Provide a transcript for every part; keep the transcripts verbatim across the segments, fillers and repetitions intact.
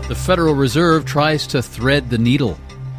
The Federal Reserve tries to thread the needle.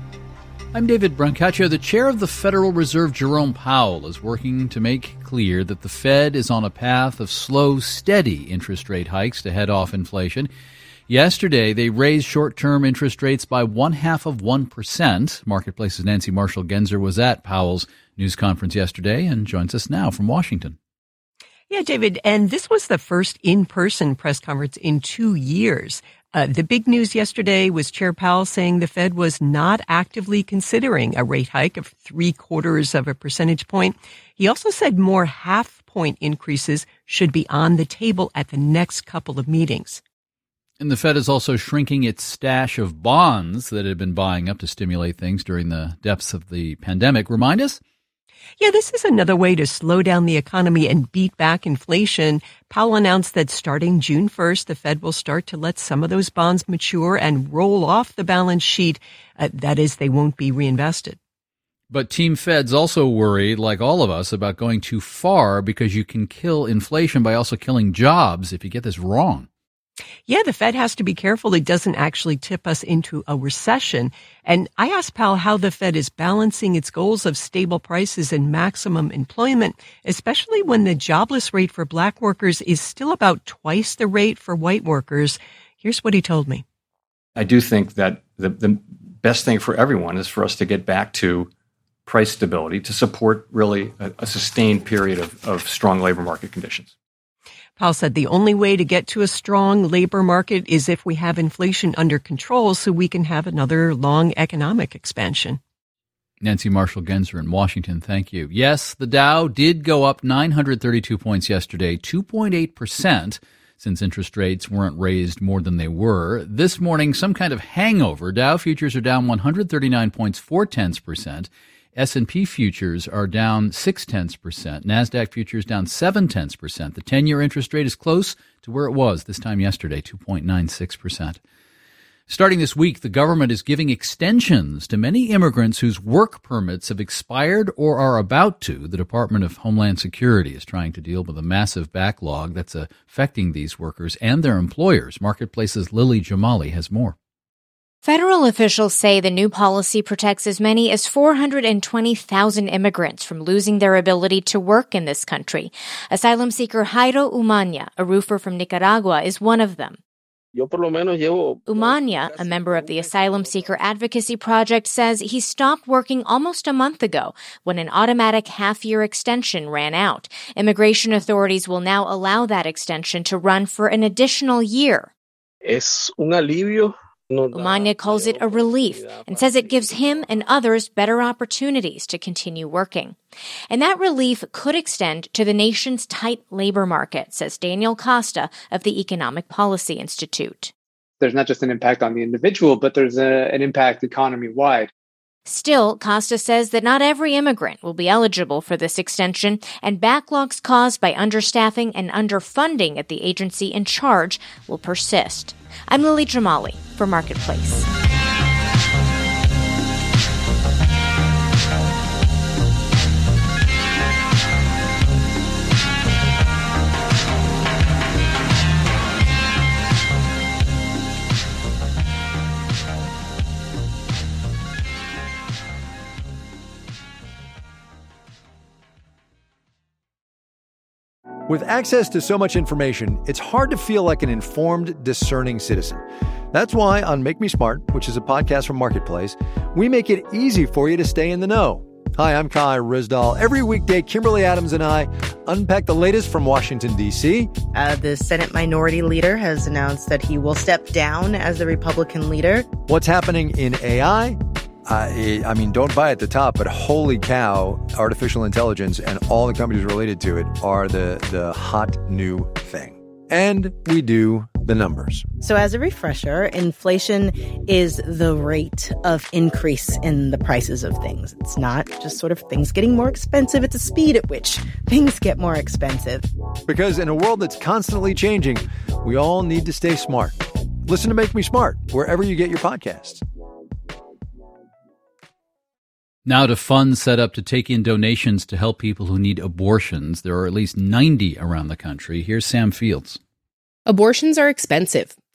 I'm David Brancaccio. The chair of the Federal Reserve, Jerome Powell, is working to make clear that the Fed is on a path of slow, steady interest rate hikes to head off inflation. Yesterday, they raised short-term interest rates by one-half of one percent. Marketplace's Nancy Marshall-Genzer was at Powell's news conference yesterday and joins us now from Washington. Yeah, David, and this was the first in-person press conference in two years. Uh, the big news yesterday was Chair Powell saying the Fed was not actively considering a rate hike of three quarters of a percentage point. He also said more half-point increases should be on the table at the next couple of meetings. And the Fed is also shrinking its stash of bonds that it had been buying up to stimulate things during the depths of the pandemic. Remind us? Yeah, this is another way to slow down the economy and beat back inflation. Powell announced that starting June first, the Fed will start to let some of those bonds mature and roll off the balance sheet. Uh, that is, they won't be reinvested. But Team Fed's also worried, like all of us, about going too far because you can kill inflation by also killing jobs if you get this wrong. Yeah, the Fed has to be careful it doesn't actually tip us into a recession. And I asked Powell how the Fed is balancing its goals of stable prices and maximum employment, especially when the jobless rate for black workers is still about twice the rate for white workers. Here's what he told me. I do think that the, the best thing for everyone is for us to get back to price stability to support really a, a sustained period of, of strong labor market conditions. Powell said the only way to get to a strong labor market is if we have inflation under control so we can have another long economic expansion. Nancy Marshall-Genzer in Washington, thank you. Yes, the Dow did go up nine hundred thirty-two points yesterday, two point eight percent, since interest rates weren't raised more than they were. This morning, some kind of hangover. Dow futures are down one hundred thirty-nine points, four tenths percent. S and P futures are down six tenths percent. NASDAQ futures down seven tenths percent. The ten-year interest rate is close to where it was this time yesterday, two point nine six percent. Starting this week, the government is giving extensions to many immigrants whose work permits have expired or are about to. The Department of Homeland Security is trying to deal with a massive backlog that's affecting these workers and their employers. Marketplace's Lily Jamali has more. Federal officials say the new policy protects as many as four hundred twenty thousand immigrants from losing their ability to work in this country. Asylum seeker Jairo Umania, a roofer from Nicaragua, is one of them. Umania, a member of the Asylum Seeker Advocacy Project, says he stopped working almost a month ago when an automatic half-year extension ran out. Immigration authorities will now allow that extension to run for an additional year. Es un alivio. Umania calls it a relief and says it gives him and others better opportunities to continue working. And that relief could extend to the nation's tight labor market, says Daniel Costa of the Economic Policy Institute. There's not just an impact on the individual, but there's a, an impact economy-wide. Still, Costa says that not every immigrant will be eligible for this extension, and backlogs caused by understaffing and underfunding at the agency in charge will persist. I'm Lily Jamali for Marketplace. With access to so much information, it's hard to feel like an informed, discerning citizen. That's why on Make Me Smart, which is a podcast from Marketplace, we make it easy for you to stay in the know. Hi, I'm Kai Rizdal. Every weekday, Kimberly Adams and I unpack the latest from Washington, D C. Uh, the Senate Minority Leader has announced that he will step down as the Republican leader. What's happening in A I? I, I mean, don't buy at the top, but holy cow, artificial intelligence and all the companies related to it are the, the hot new thing. And we do the numbers. So as a refresher, inflation is the rate of increase in the prices of things. It's not just sort of things getting more expensive. It's a speed at which things get more expensive. Because in a world that's constantly changing, we all need to stay smart. Listen to Make Me Smart wherever you get your podcasts. Now to funds set up to take in donations to help people who need abortions. There are at least ninety around the country. Here's Sam Fields. Abortions are expensive.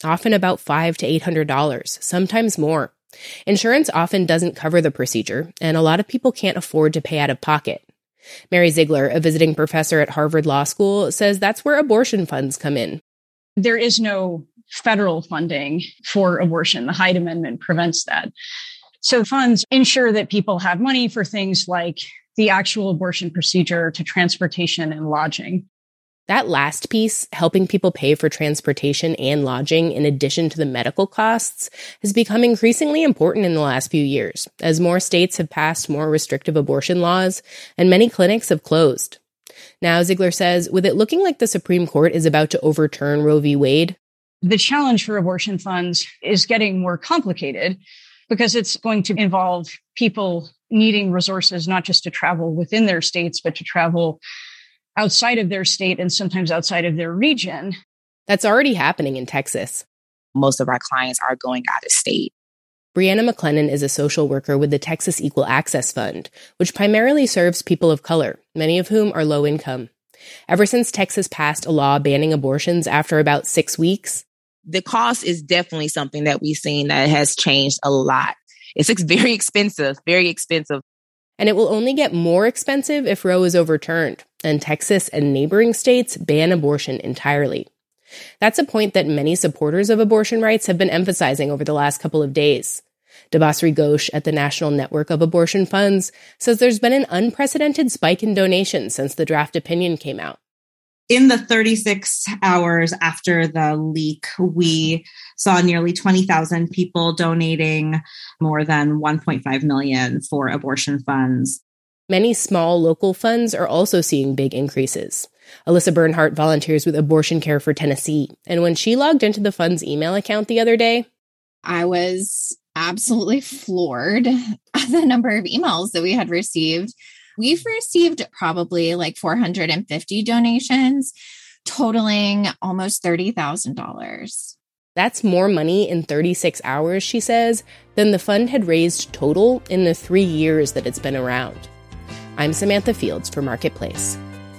often about five to eight hundred dollars, sometimes more. Insurance often doesn't cover the procedure, and a lot of people can't afford to pay out of pocket. Mary Ziegler, a visiting professor at Harvard Law School, says that's where abortion funds come in. There is no federal funding for abortion. The Hyde Amendment prevents that. So funds ensure that people have money for things like the actual abortion procedure to transportation and lodging. That last piece, helping people pay for transportation and lodging in addition to the medical costs, has become increasingly important in the last few years, as more states have passed more restrictive abortion laws and many clinics have closed. Now, Ziegler says, with it looking like the Supreme Court is about to overturn Roe v. Wade, the challenge for abortion funds is getting more complicated because it's going to involve people needing resources not just to travel within their states, but to travel outside of their state and sometimes outside of their region. That's already happening in Texas. Most of our clients are going out of state. Brianna McLennan is a social worker with the Texas Equal Access Fund, which primarily serves people of color, many of whom are low income. Ever since Texas passed a law banning abortions after about six weeks, the cost is definitely something that we've seen that has changed a lot. It's very expensive, very expensive. And it will only get more expensive if Roe is overturned, and Texas and neighboring states ban abortion entirely. That's a point that many supporters of abortion rights have been emphasizing over the last couple of days. Debasri Ghosh at the National Network of Abortion Funds says there's been an unprecedented spike in donations since the draft opinion came out. In the thirty-six hours after the leak, we saw nearly twenty thousand people donating more than one point five million for abortion funds. Many small local funds are also seeing big increases. Alyssa Bernhardt volunteers with Abortion Care for Tennessee, and when she logged into the fund's email account the other day, I was absolutely floored at the number of emails that we had received. We've received probably like four hundred fifty donations, totaling almost thirty thousand dollars. That's more money in thirty-six hours, she says, than the fund had raised total in the three years that it's been around. I'm Samantha Fields for Marketplace.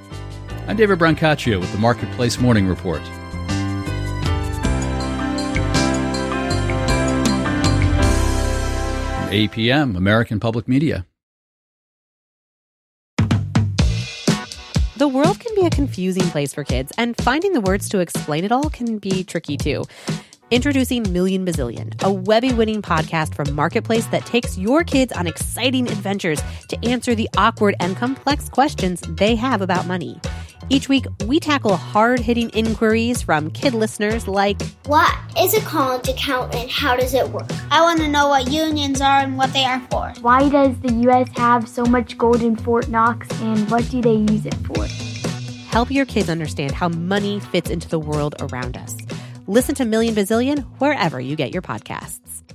I'm David Brancaccio with the Marketplace Morning Report. eight p.m., American Public Media. The world can be a confusing place for kids, and finding the words to explain it all can be tricky too. Introducing Million Bazillion, a Webby-winning podcast from Marketplace that takes your kids on exciting adventures to answer the awkward and complex questions they have about money. Each week, we tackle hard-hitting inquiries from kid listeners like, what is a college account and how does it work? I want to know what unions are and what they are for. Why does the U S have so much gold in Fort Knox and what do they use it for? Help your kids understand how money fits into the world around us. Listen to Million Bazillion wherever you get your podcasts.